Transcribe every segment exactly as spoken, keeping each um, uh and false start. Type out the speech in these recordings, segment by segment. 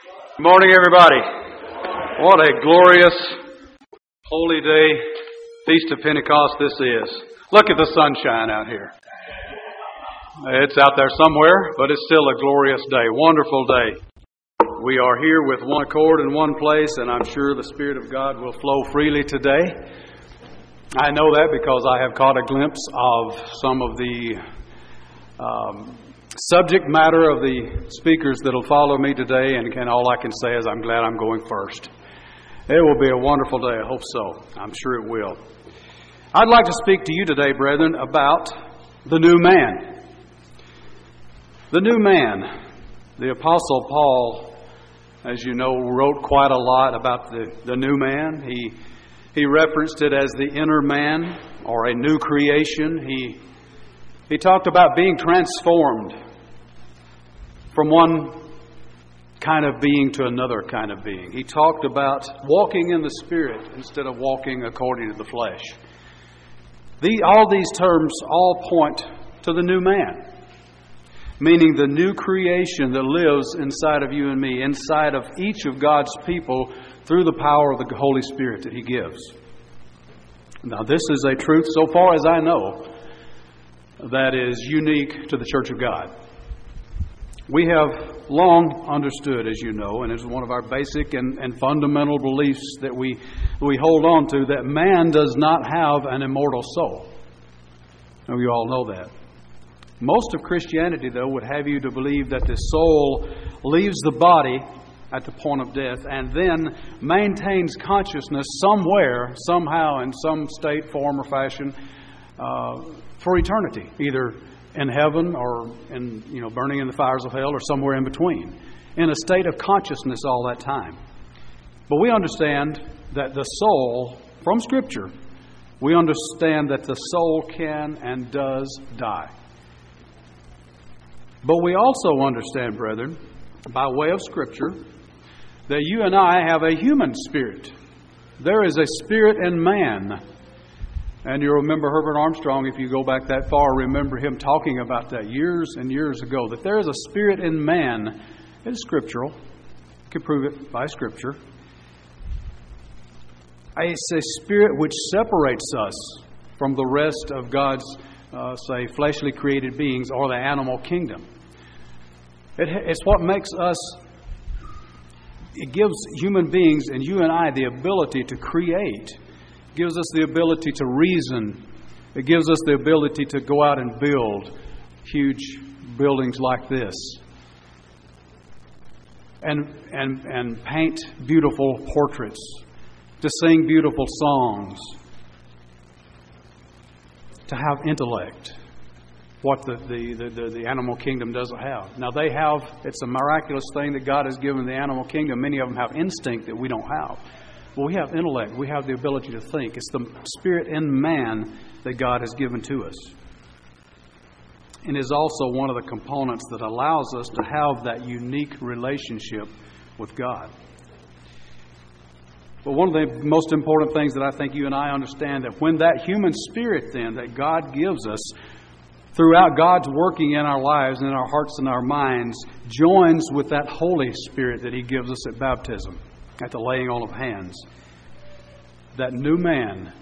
Good morning, everybody. What a glorious, holy day, Feast of Pentecost this is. Look at the sunshine out here. It's out there somewhere, but it's still a glorious day, wonderful day. We are here with one accord in one place, and I'm sure the Spirit of God will flow freely today. I know that because I have caught a glimpse of some of the um, subject matter of the speakers that will follow me today, and, and all I can say is I'm glad I'm going first. It will be a wonderful day. I hope so. I'm sure it will. I'd like to speak to you today, brethren, about the new man. The new man. The Apostle Paul, as you know, wrote quite a lot about the, the new man. He he referenced it as the inner man or a new creation. He he talked about being transformed from one kind of being to another kind of being. He talked about walking in the Spirit instead of walking according to the flesh. The, all these terms all point to the new man, meaning the new creation that lives inside of you and me, inside of each of God's people through the power of the Holy Spirit that He gives. Now, this is a truth, so far as I know, that is unique to the Church of God. We have long understood, as you know, and it's one of our basic and, and fundamental beliefs that we, we hold on to, that man does not have an immortal soul. Now, you all know that. Most of Christianity, though, would have you to believe that the soul leaves the body at the point of death and then maintains consciousness somewhere, somehow, in some state, form, or fashion uh, for eternity, either in heaven or in, you know, burning in the fires of hell or somewhere in between, in a state of consciousness all that time. But we understand that the soul, from Scripture, we understand that the soul can and does die. But we also understand, brethren, by way of Scripture, that you and I have a human spirit. There is a spirit in man. And you remember Herbert Armstrong, if you go back that far, remember him talking about that years and years ago, that there is a spirit in man. It is scriptural. You can prove it by Scripture. It's a spirit which separates us from the rest of God's, uh, say, fleshly created beings or the animal kingdom. It, it's what makes us, it gives human beings and you and I the ability to create. It gives us the ability to reason. It gives us the ability to go out and build huge buildings like this. And, and, and paint beautiful portraits. To sing beautiful songs. To have intellect. What the, the, the, the animal kingdom doesn't have. Now they have, it's a miraculous thing that God has given the animal kingdom. Many of them have instinct that we don't have. Well, we have intellect. We have the ability to think. It's the spirit in man that God has given to us. And is also one of the components that allows us to have that unique relationship with God. But one of the most important things that I think you and I understand, that when that human spirit then that God gives us, throughout God's working in our lives and in our hearts and our minds, joins with that Holy Spirit that He gives us at baptism, at the laying on of hands. That new man,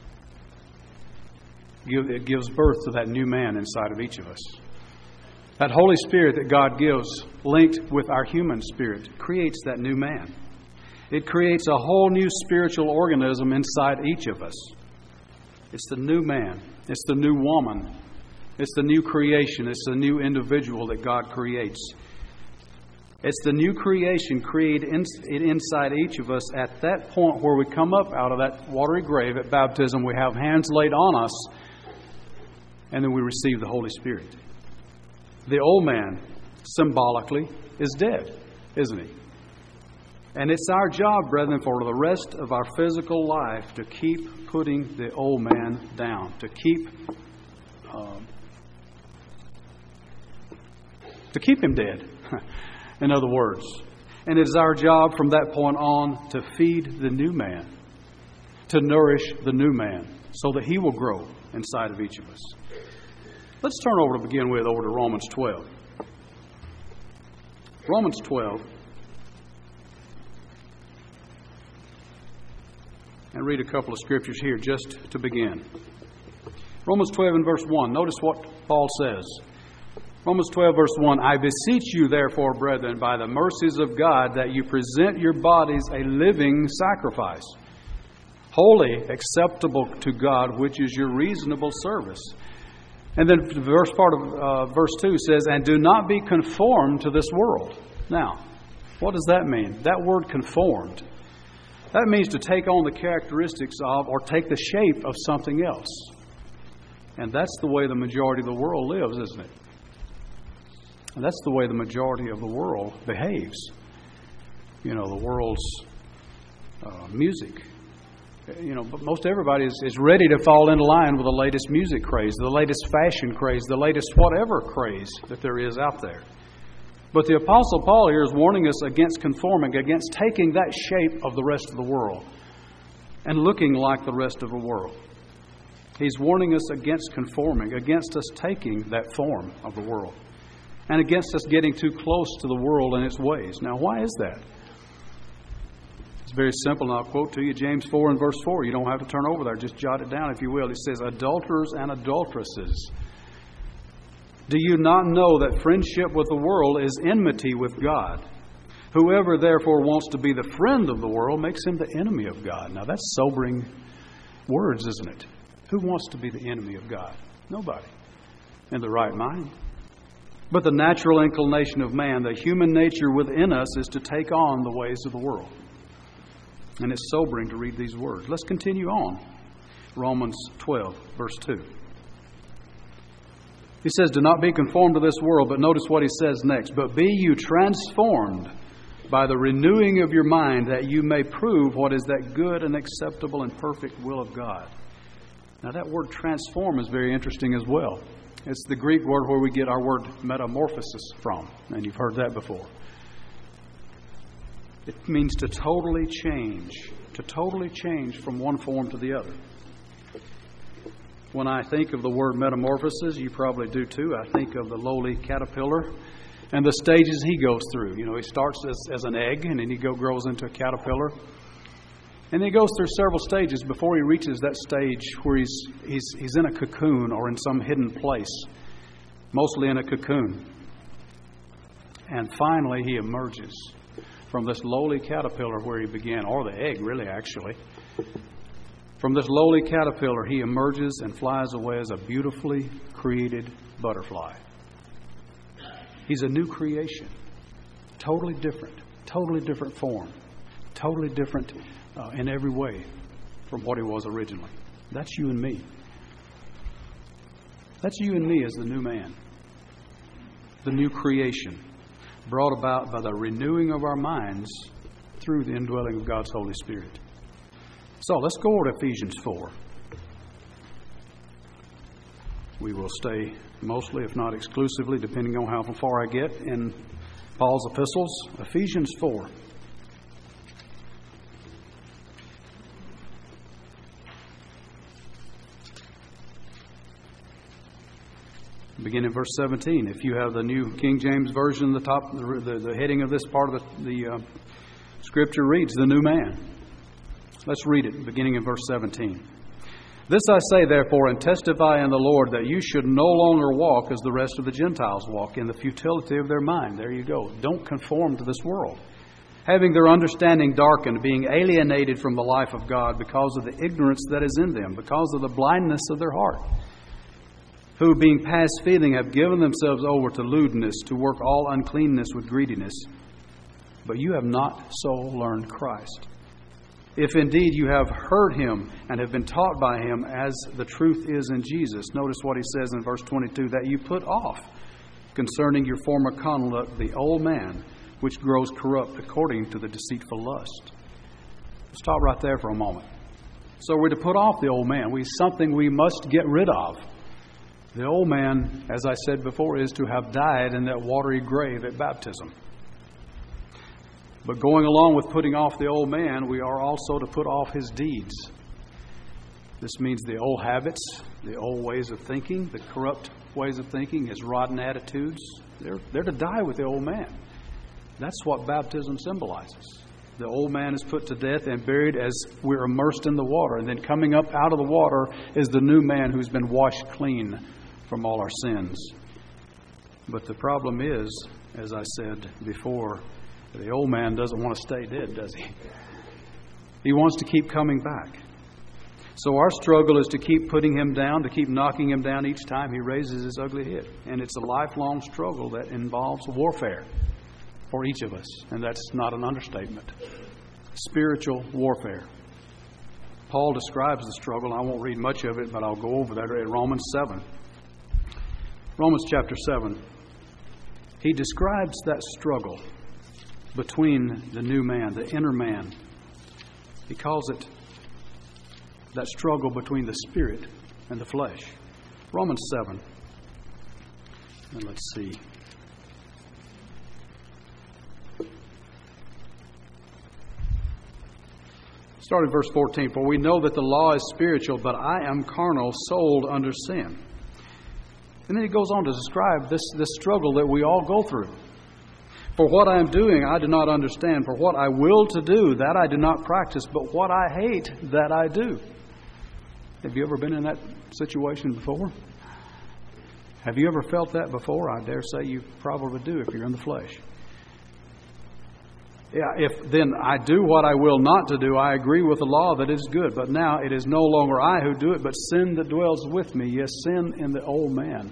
it gives birth to that new man inside of each of us. That Holy Spirit that God gives, linked with our human spirit, creates that new man. It creates a whole new spiritual organism inside each of us. It's the new man. It's the new woman. It's the new creation. It's the new individual that God creates. It's the new creation created inside each of us at that point where we come up out of that watery grave at baptism. We have hands laid on us, and then we receive the Holy Spirit. The old man, symbolically, is dead, isn't he? And it's our job, brethren, for the rest of our physical life to keep putting the old man down, to keep um, to keep him dead. In other words. And it is our job from that point on to feed the new man, to nourish the new man, so that he will grow inside of each of us. Let's turn over to begin with over to Romans twelve. Romans twelve. and read a couple of scriptures here just to begin. Romans twelve and verse one. Notice what Paul says. Romans twelve, verse one, I beseech you, therefore, brethren, by the mercies of God, that you present your bodies a living sacrifice, holy, acceptable to God, which is your reasonable service. And then the verse part of uh, verse two says, and do not be conformed to this world. Now, what does that mean? That word conformed, that means to take on the characteristics of or take the shape of something else. And that's the way the majority of the world lives, isn't it? And that's the way the majority of the world behaves. You know, the world's uh, music. You know, but most everybody is, is ready to fall into line with the latest music craze, the latest fashion craze, the latest whatever craze that there is out there. But the Apostle Paul here is warning us against conforming, against taking that shape of the rest of the world and looking like the rest of the world. He's warning us against conforming, against us taking that form of the world, and against us getting too close to the world and its ways. Now, why is that? It's very simple, and I'll quote to you James four and verse four. You don't have to turn over there. Just jot it down, if you will. It says, adulterers and adulteresses, do you not know that friendship with the world is enmity with God? Whoever therefore wants to be the friend of the world makes him the enemy of God. Now, that's sobering words, isn't it? Who wants to be the enemy of God? Nobody in the right mind. But the natural inclination of man, the human nature within us, is to take on the ways of the world. And it's sobering to read these words. Let's continue on. Romans twelve, verse two. He says, do not be conformed to this world, but notice what he says next. But be you transformed by the renewing of your mind, that you may prove what is that good and acceptable and perfect will of God. Now, that word transform is very interesting as well. It's the Greek word where we get our word metamorphosis from, and you've heard that before. It means to totally change, to totally change from one form to the other. When I think of the word metamorphosis, you probably do too, I think of the lowly caterpillar and the stages he goes through. You know, he starts as, as an egg, and then he go, grows into a caterpillar. And he goes through several stages before he reaches that stage where he's, he's, he's in a cocoon or in some hidden place, mostly in a cocoon. And finally he emerges from this lowly caterpillar where he began, or the egg really actually. From this lowly caterpillar he emerges and flies away as a beautifully created butterfly. He's a new creation, totally different, totally different form, totally different Uh, in every way from what he was originally. That's you and me. That's you and me as the new man, the new creation, brought about by the renewing of our minds through the indwelling of God's Holy Spirit. So let's go over to Ephesians four. We will stay mostly, if not exclusively, depending on how far I get in Paul's epistles. Ephesians four. Begin in verse seventeen. If you have the New King James Version, the top, the, the, the heading of this part of the, the uh, Scripture reads, the new man. Let's read it, beginning in verse seventeen. This I say, therefore, and testify in the Lord, that you should no longer walk as the rest of the Gentiles walk, in the futility of their mind. There you go. Don't conform to this world. Having their understanding darkened, being alienated from the life of God because of the ignorance that is in them, because of the blindness of their heart, who, being past feeling, have given themselves over to lewdness, to work all uncleanness with greediness. But you have not so learned Christ. If indeed you have heard him and have been taught by him, as the truth is in Jesus. Notice what he says in verse twenty-two, that you put off concerning your former conduct the old man, which grows corrupt according to the deceitful lust. Stop right there for a moment. So we're to put off the old man. We something we must get rid of. The old man, as I said before, is to have died in that watery grave at baptism. But going along with putting off the old man, we are also to put off his deeds. This means the old habits, the old ways of thinking, the corrupt ways of thinking, his rotten attitudes. They're, they're to die with the old man. That's what baptism symbolizes. The old man is put to death and buried as we're immersed in the water. And then coming up out of the water is the new man who's been washed clean from all our sins. But the problem is, as I said before, the old man doesn't want to stay dead, does he? He wants to keep coming back. So our struggle is to keep putting him down, to keep knocking him down each time he raises his ugly head. And it's a lifelong struggle that involves warfare for each of us. And that's not an understatement. Spiritual warfare. Paul describes the struggle. I won't read much of it, but I'll go over that in Romans seven. Romans chapter seven. He describes that struggle between the new man, the inner man. He calls it that struggle between the spirit and the flesh. Romans seven. And let's see. Start at verse fourteen. For we know that the law is spiritual, but I am carnal, sold under sin. And then he goes on to describe this, this struggle that we all go through. For what I am doing, I do not understand. For what I will to do, that I do not practice. But what I hate, that I do. Have you ever been in that situation before? Have you ever felt that before? I dare say you probably do if you're in the flesh. Yeah, if then I do what I will not to do, I agree with the law that it is good. But now it is no longer I who do it, but sin that dwells with me. Yes, sin in the old man.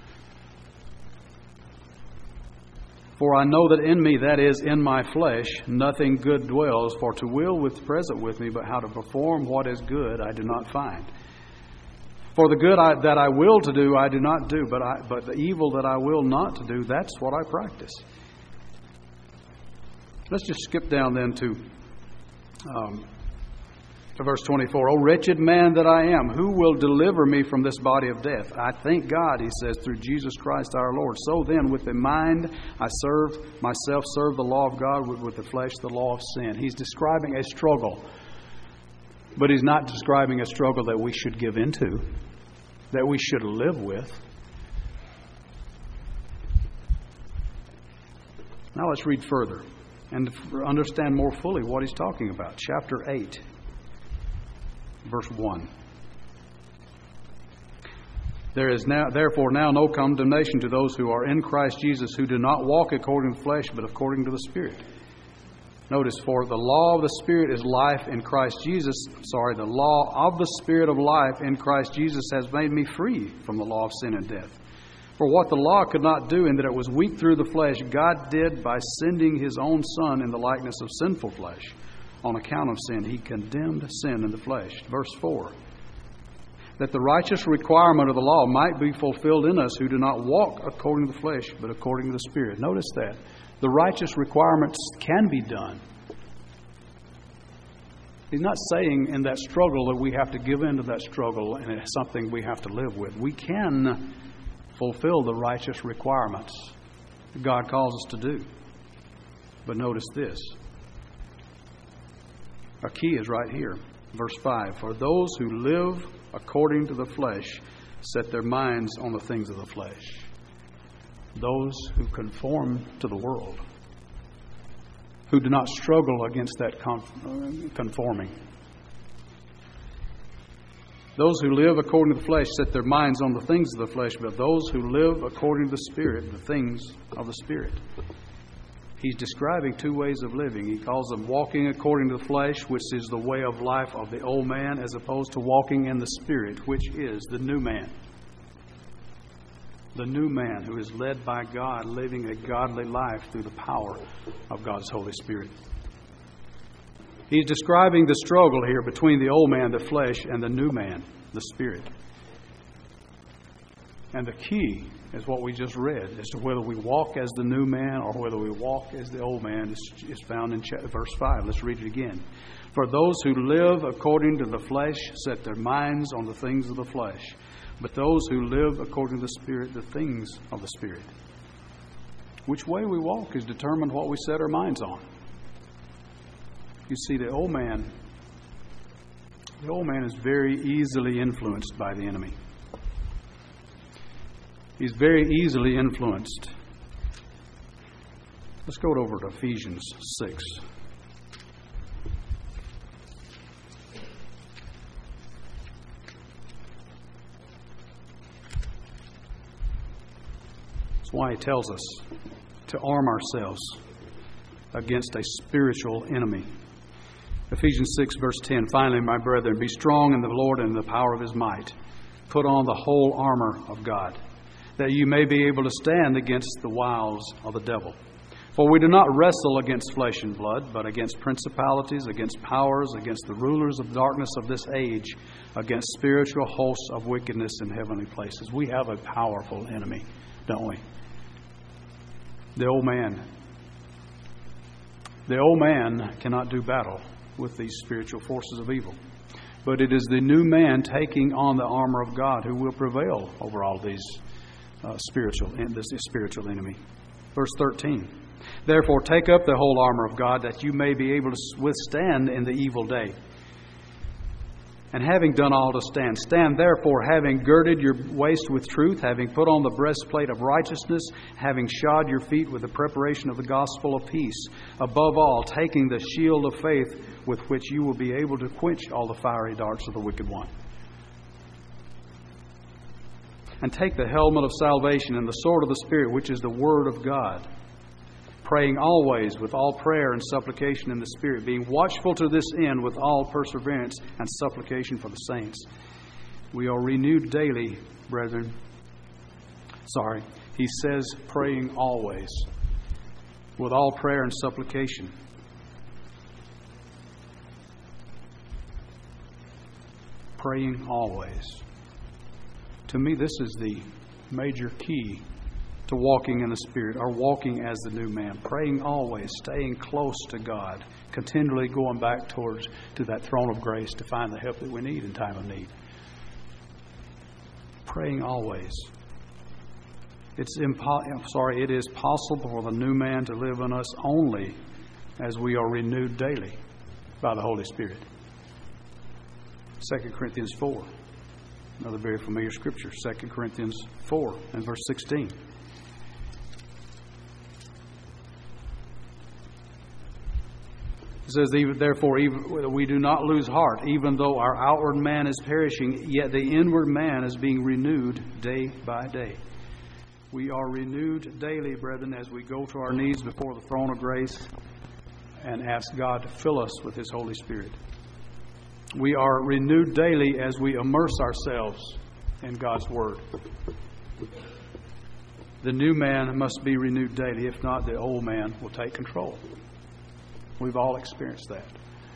For I know that in me, that is, in my flesh, nothing good dwells. For to will is present with me, but how to perform what is good I do not find. For the good I, that I will to do, I do not do, but I, but the evil that I will not to do, that's what I practice. Let's just skip down then to, um, to verse twenty-four. O wretched man that I am, who will deliver me from this body of death? I thank God, he says, through Jesus Christ our Lord. So then, with the mind, I serve myself, serve the law of God, with, with the flesh, the law of sin. He's describing a struggle, but he's not describing a struggle that we should give into, that we should live with. Now let's read further and understand more fully what he's talking about. Chapter eight, verse one. There is now, therefore now no condemnation to those who are in Christ Jesus, who do not walk according to the flesh, but according to the Spirit. Notice, for the law of the Spirit is life in Christ Jesus. Sorry, the law of the Spirit of life in Christ Jesus has made me free from the law of sin and death. For what the law could not do, in that it was weak through the flesh, God did by sending his own Son in the likeness of sinful flesh. On account of sin, he condemned sin in the flesh. Verse four. That the righteous requirement of the law might be fulfilled in us who do not walk according to the flesh, but according to the Spirit. Notice that. The righteous requirements can be done. He's not saying in that struggle that we have to give in to that struggle and it's something we have to live with. We can fulfill the righteous requirements that God calls us to do. But notice this. Our key is right here. Verse five. For those who live according to the flesh set their minds on the things of the flesh. Those who conform to the world, who do not struggle against that conforming. Those who live according to the flesh set their minds on the things of the flesh, but those who live according to the Spirit, the things of the Spirit. He's describing two ways of living. He calls them walking according to the flesh, which is the way of life of the old man, as opposed to walking in the Spirit, which is the new man. The new man who is led by God, living a godly life through the power of God's Holy Spirit. He's describing the struggle here between the old man, the flesh, and the new man, the Spirit. And the key is what we just read, as to whether we walk as the new man or whether we walk as the old man, is, is found in verse five. Let's read it again. For those who live according to the flesh set their minds on the things of the flesh, but those who live according to the Spirit, the things of the Spirit. Which way we walk is determined what we set our minds on. You see, the old man, the old man is very easily influenced by the enemy. He's very easily influenced. Let's go over to Ephesians six. why he tells us to arm ourselves against a spiritual enemy. Ephesians six, verse ten, finally, my brethren, be strong in the Lord and in the power of his might. Put on the whole armor of God, that you may be able to stand against the wiles of the devil. For we do not wrestle against flesh and blood, but against principalities, against powers, against the rulers of darkness of this age, against spiritual hosts of wickedness in heavenly places. We have a powerful enemy, don't we? The old man. The old man cannot do battle with these spiritual forces of evil. But it is the new man taking on the armor of God who will prevail over all these uh, spiritual, this spiritual enemy. Verse thirteen. Therefore, take up the whole armor of God, that you may be able to withstand in the evil day. And having done all to stand, stand therefore, having girded your waist with truth, having put on the breastplate of righteousness, having shod your feet with the preparation of the gospel of peace. Above all, taking the shield of faith, with which you will be able to quench all the fiery darts of the wicked one. And take the helmet of salvation and the sword of the Spirit, which is the word of God. Praying always with all prayer and supplication in the Spirit, being watchful to this end with all perseverance and supplication for the saints. We are renewed daily, brethren. Sorry, he says praying always with all prayer and supplication. Praying always. To me, this is the major key to walking in the Spirit, or walking as the new man. Praying always, staying close to God, continually going back towards to that throne of grace to find the help that we need in time of need. Praying always. It's impo- I'm sorry, it is possible for the new man to live in us only as we are renewed daily by the Holy Spirit. Second Corinthians four, another very familiar scripture. Second Corinthians four and verse sixteen. It says, therefore, even, we do not lose heart, even though our outward man is perishing, yet the inward man is being renewed day by day. We are renewed daily, brethren, as we go to our knees before the throne of grace and ask God to fill us with His Holy Spirit. We are renewed daily as we immerse ourselves in God's Word. The new man must be renewed daily. If not, the old man will take control. We've all experienced that.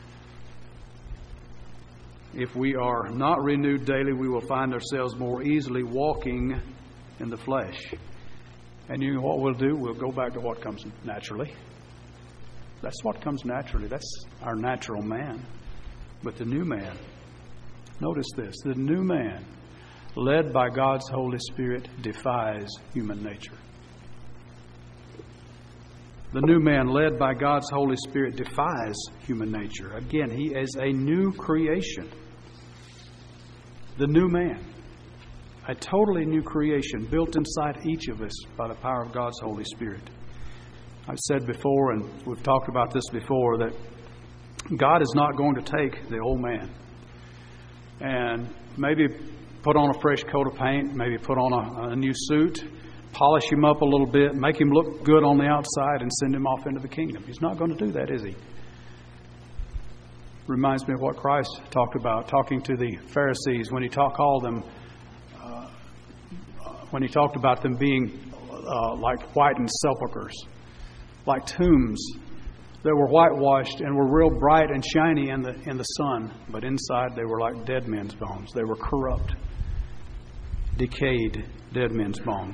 If we are not renewed daily, we will find ourselves more easily walking in the flesh. And you know what we'll do? We'll go back to what comes naturally. That's what comes naturally. That's our natural man. But the new man, notice this, the new man, led by God's Holy Spirit, defies human nature. The new man, led by God's Holy Spirit, defies human nature. Again, he is a new creation. The new man, a totally new creation built inside each of us by the power of God's Holy Spirit. I've said before, and we've talked about this before, that God is not going to take the old man and maybe put on a fresh coat of paint, maybe put on a, a new suit, polish him up a little bit, make him look good on the outside, and send him off into the kingdom. He's not going to do that, is he? Reminds me of what Christ talked about, talking to the Pharisees when he talked, called them, uh, when he talked about them being uh, like whitened sepulchres, like tombs that were whitewashed and were real bright and shiny in the in the sun, but inside they were like dead men's bones. They were corrupt, decayed dead men's bones.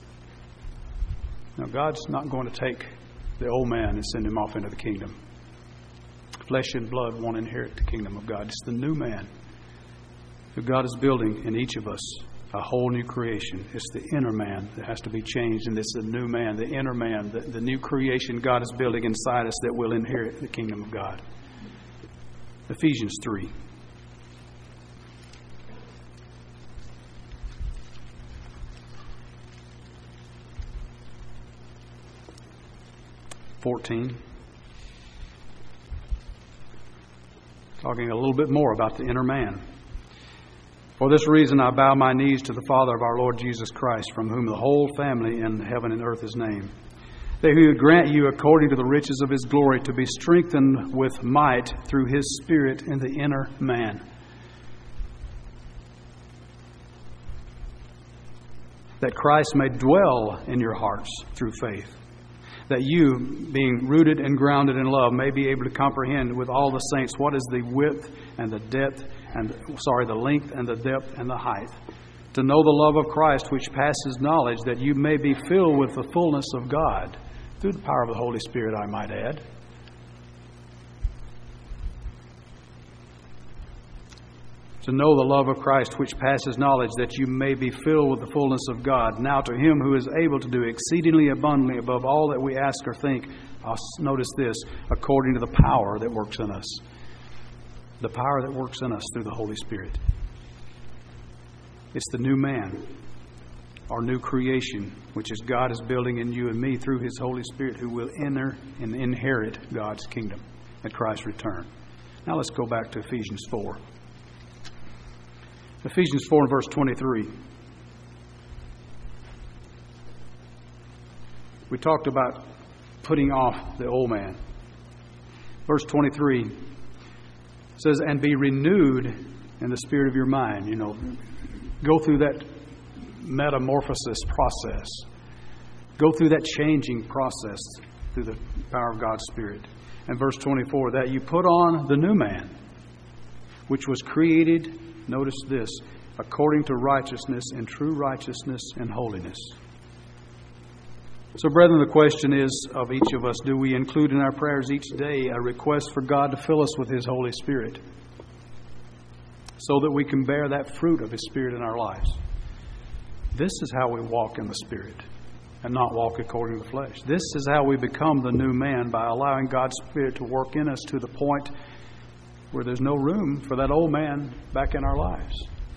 Now, God's not going to take the old man and send him off into the kingdom. Flesh and blood won't inherit the kingdom of God. It's the new man who God is building in each of us, a whole new creation. It's the inner man that has to be changed, and it's the new man, the inner man, the, the new creation God is building inside us that will inherit the kingdom of God. Ephesians three. fourteen. Talking a little bit more about the inner man. For this reason I bow my knees to the Father of our Lord Jesus Christ, from whom the whole family in heaven and earth is named, that He would grant you, according to the riches of His glory, to be strengthened with might through His Spirit in the inner man, that Christ may dwell in your hearts through faith, that you, being rooted and grounded in love, may be able to comprehend with all the saints what is the width and the depth and sorry, the length and the depth and the height, to know the love of Christ which passes knowledge, that you may be filled with the fullness of God, through the power of the Holy Spirit, I might add. To know the love of Christ which passes knowledge, that you may be filled with the fullness of God. Now to Him who is able to do exceedingly abundantly above all that we ask or think, I'll notice this, according to the power that works in us. The power that works in us through the Holy Spirit. It's the new man, our new creation, which is God is building in you and me through His Holy Spirit, who will enter and inherit God's kingdom at Christ's return. Now let's go back to Ephesians four. Ephesians four and verse twenty-three. We talked about putting off the old man. Verse twenty-three says, and be renewed in the spirit of your mind. You know, go through that metamorphosis process. Go through that changing process through the power of God's Spirit. And verse twenty-four, that you put on the new man, which was created, notice this, according to righteousness and true righteousness and holiness. So, brethren, the question is of each of us, do we include in our prayers each day a request for God to fill us with His Holy Spirit so that we can bear that fruit of His Spirit in our lives? This is how we walk in the Spirit and not walk according to the flesh. This is how we become the new man, by allowing God's Spirit to work in us to the point where there's no room for that old man back in our lives.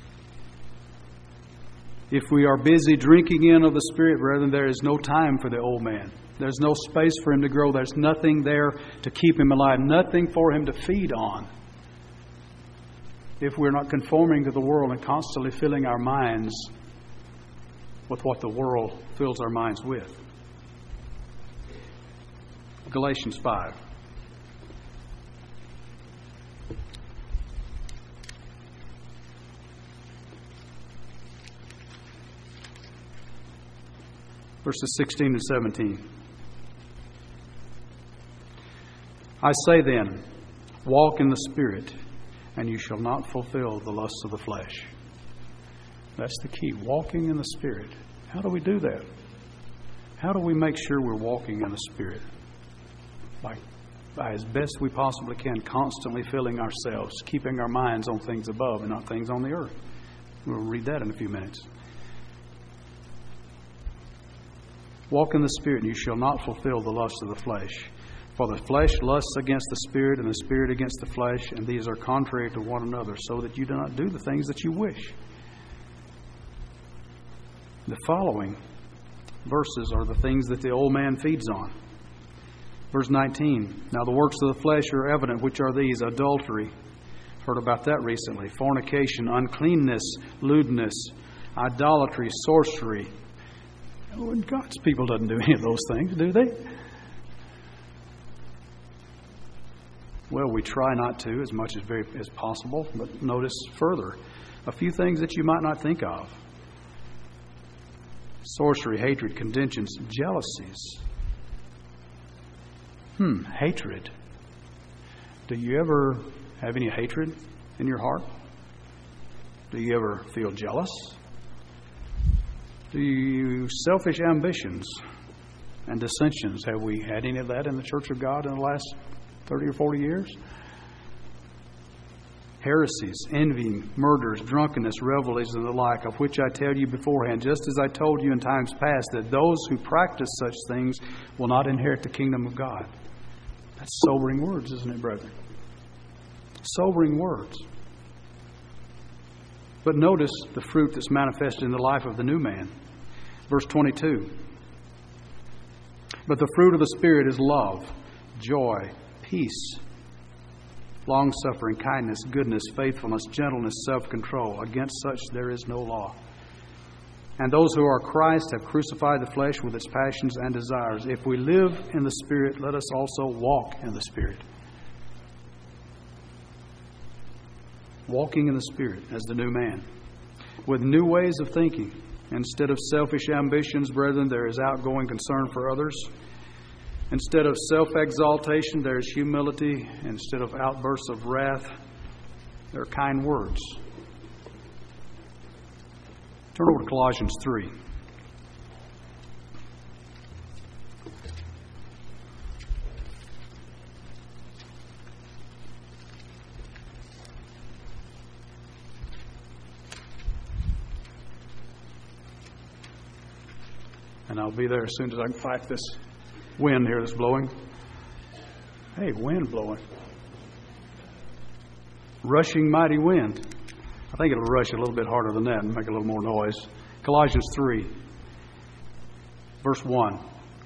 If we are busy drinking in of the Spirit, brethren, there is no time for the old man. There's no space for him to grow. There's nothing there to keep him alive, nothing for him to feed on. If we're not conforming to the world and constantly filling our minds with what the world fills our minds with. Galatians five. Verses sixteen and seventeen. I say then, walk in the Spirit, and you shall not fulfill the lusts of the flesh. That's the key, walking in the Spirit. How do we do that? How do we make sure we're walking in the Spirit? By, by as best we possibly can, constantly filling ourselves, keeping our minds on things above and not things on the earth. We'll read that in a few minutes. Walk in the Spirit, and you shall not fulfill the lusts of the flesh. For the flesh lusts against the Spirit, and the Spirit against the flesh, and these are contrary to one another, so that you do not do the things that you wish. The following verses are the things that the old man feeds on. Verse nineteen, now the works of the flesh are evident, which are these: adultery, heard about that recently, fornication, uncleanness, lewdness, idolatry, sorcery. God's people doesn't do any of those things, do they? Well, we try not to as much as very as possible, but notice further a few things that you might not think of. Sorcery, hatred, contentions, jealousies. Hmm, hatred. Do you ever have any hatred in your heart? Do you ever feel jealous? Do you selfish ambitions and dissensions? Have we had any of that in the Church of God in the last thirty or forty years? Heresies, envying, murders, drunkenness, revelries, and the like, of which I tell you beforehand, just as I told you in times past, that those who practice such things will not inherit the kingdom of God. That's sobering words, isn't it, brethren? Sobering words. But notice the fruit that's manifested in the life of the new man. Verse twenty-two. But the fruit of the Spirit is love, joy, peace, long-suffering, kindness, goodness, faithfulness, gentleness, self-control. Against such there is no law. And those who are Christ have crucified the flesh with its passions and desires. If we live in the Spirit, let us also walk in the Spirit. Walking in the Spirit as the new man, with new ways of thinking. Instead of selfish ambitions, brethren, there is outgoing concern for others. Instead of self-exaltation, there is humility. Instead of outbursts of wrath, there are kind words. Turn over to Colossians three. And I'll be there as soon as I can fight this wind here that's blowing. Hey, wind blowing. Rushing mighty wind. I think it'll rush a little bit harder than that and make a little more noise. Colossians three, verse one.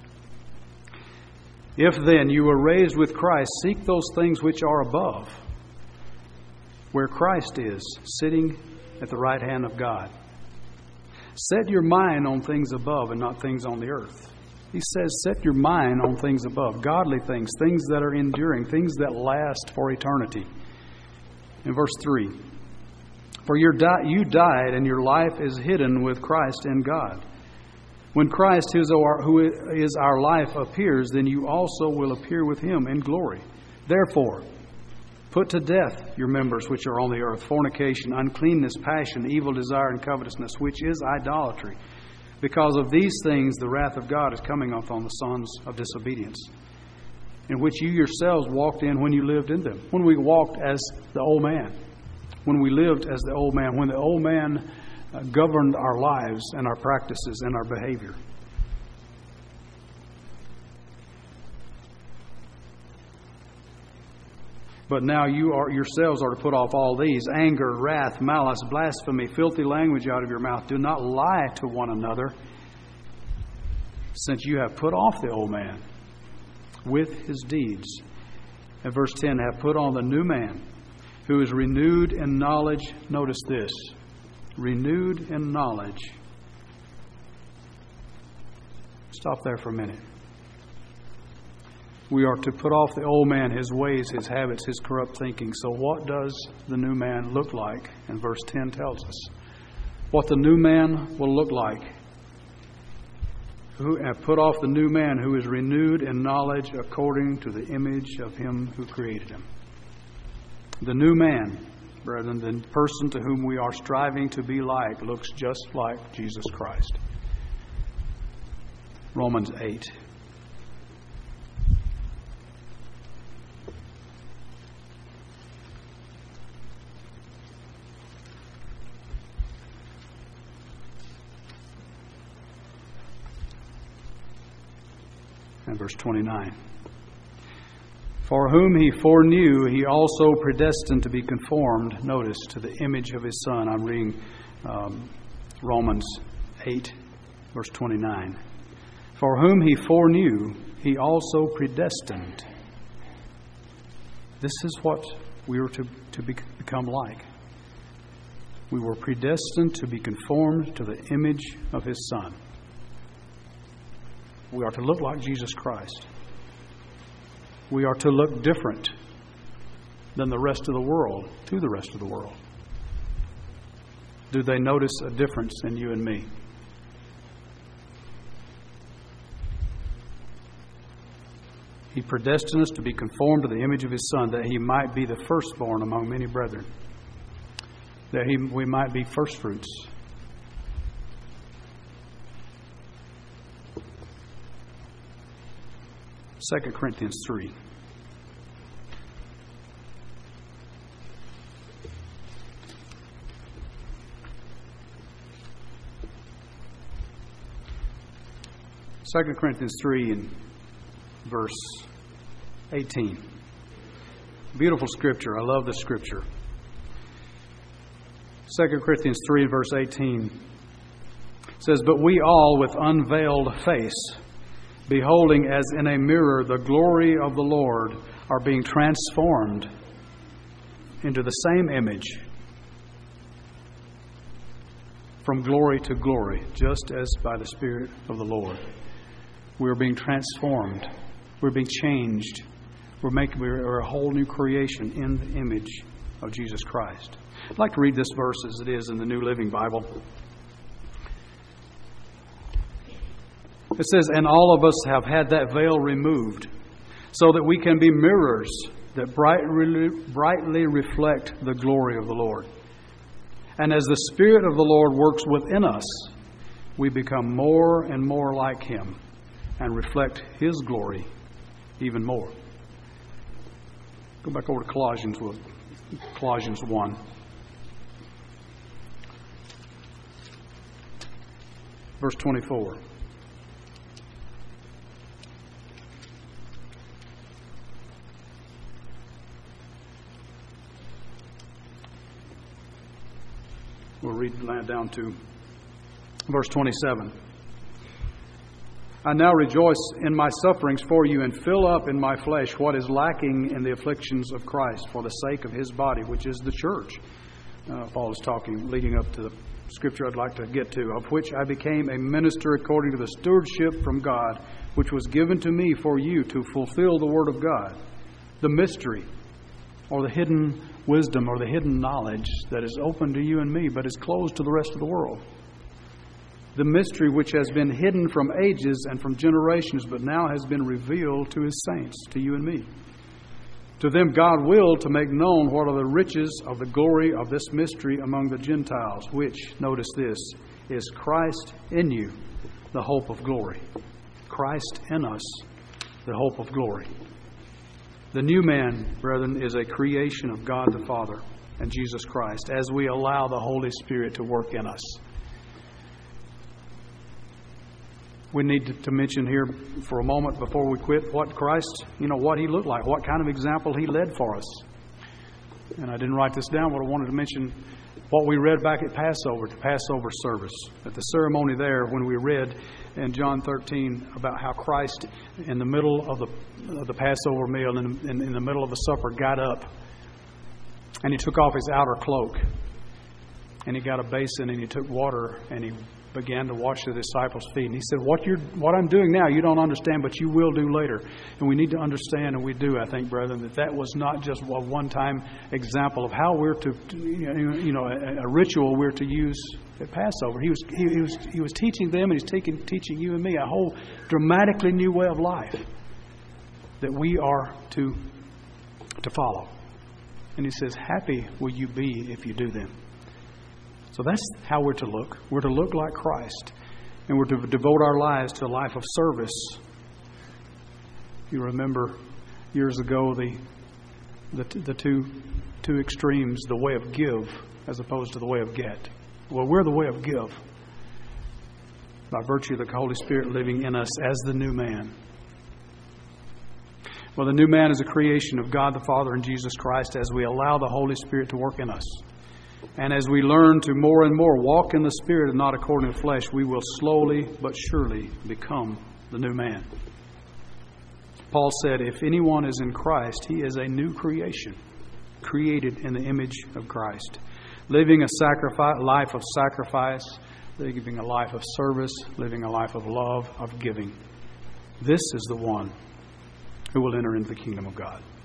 If then you were raised with Christ, seek those things which are above, where Christ is, sitting at the right hand of God. Set your mind on things above and not things on the earth. He says, set your mind on things above, godly things, things that are enduring, things that last for eternity. In verse three, for you died and your life is hidden with Christ in God. When Christ, who is our life, appears, then you also will appear with him in glory. Therefore, put to death your members which are on the earth, fornication, uncleanness, passion, evil desire, and covetousness, which is idolatry. Because of these things the wrath of God is coming upon the sons of disobedience, in which you yourselves walked in when you lived in them. When we walked as the old man. When we lived as the old man. When the old man uh, governed our lives and our practices and our behavior. But now you are yourselves are to put off all these: anger, wrath, malice, blasphemy, filthy language out of your mouth. Do not lie to one another, since you have put off the old man with his deeds. And verse ten, have put on the new man, who is renewed in knowledge. Notice this. Renewed in knowledge. Stop there for a minute. We are to put off the old man, his ways, his habits, his corrupt thinking. So what does the new man look like? And verse ten tells us what the new man will look like. Who have put off the new man, who is renewed in knowledge according to the image of him who created him. The new man, brethren, the person to whom we are striving to be like, looks just like Jesus Christ. Romans eight. And verse twenty-nine. For whom he foreknew, he also predestined to be conformed, notice, to the image of his Son. I'm reading um, Romans eight, verse twenty-nine. For whom he foreknew, he also predestined. This is what we were to, to be, become like. We were predestined to be conformed to the image of his Son. We are to look like Jesus Christ. We are to look different than the rest of the world, to the rest of the world. Do they notice a difference in you and me? He predestined us to be conformed to the image of his Son, that he might be the firstborn among many brethren, that he, we might be firstfruits. Second Corinthians three. Second Corinthians three and verse eighteen. Beautiful scripture. I love the scripture. Second Corinthians three and verse eighteen says, but we all with unveiled face, beholding as in a mirror the glory of the Lord, are being transformed into the same image from glory to glory, just as by the Spirit of the Lord. We are being transformed. We're being changed. We're making we're a whole new creation in the image of Jesus Christ. I'd like to read this verse as it is in the New Living Bible. It says, "And all of us have had that veil removed, so that we can be mirrors that brightly, brightly reflect the glory of the Lord. And as the Spirit of the Lord works within us, we become more and more like Him and reflect His glory even more." Go back over to Colossians, Colossians one. Verse twenty-four. We'll read down to verse twenty-seven. "I now rejoice in my sufferings for you and fill up in my flesh what is lacking in the afflictions of Christ for the sake of His body, which is the church." Uh, Paul is talking, leading up to the scripture I'd like to get to, "Of which I became a minister according to the stewardship from God, which was given to me for you to fulfill the word of God, the mystery, or the hidden wisdom, or the hidden knowledge that is open to you and me, but is closed to the rest of the world. The mystery which has been hidden from ages and from generations, but now has been revealed to His saints, to you and me. To them God willed to make known what are the riches of the glory of this mystery among the Gentiles, which," notice this, "is Christ in you, the hope of glory." Christ in us, the hope of glory. The new man, brethren, is a creation of God the Father and Jesus Christ as we allow the Holy Spirit to work in us. We need to mention here for a moment before we quit what Christ, you know, what He looked like, what kind of example He led for us. And I didn't write this down, but I wanted to mention what we read back at Passover, the Passover service. At the ceremony there, when we read in John thirteen about how Christ, in the middle of the, of the Passover meal, in, in, in the middle of the supper, got up and He took off His outer cloak and He got a basin and He took water and He began to wash the disciples' feet. And He said, what you're, what I'm doing now, you don't understand, but you will do later. And we need to understand, and we do, I think, brethren, that that was not just a one-time example of how we're to, you know, a, a ritual we're to use at Passover. He was, he, he was, he was teaching them, and He's taking, teaching you and me a whole dramatically new way of life that we are to, to follow. And He says, happy will you be if you do them. So that's how we're to look. We're to look like Christ. And we're to devote our lives to a life of service. You remember years ago the the, the two two extremes, the way of give as opposed to the way of get. Well, we're the way of give by virtue of the Holy Spirit living in us as the new man. Well, the new man is a creation of God the Father and Jesus Christ as we allow the Holy Spirit to work in us. And as we learn to more and more walk in the Spirit and not according to the flesh, we will slowly but surely become the new man. Paul said, if anyone is in Christ, he is a new creation, created in the image of Christ, living a sacrifice, life of sacrifice, living a life of service, living a life of love, of giving. This is the one who will enter into the kingdom of God.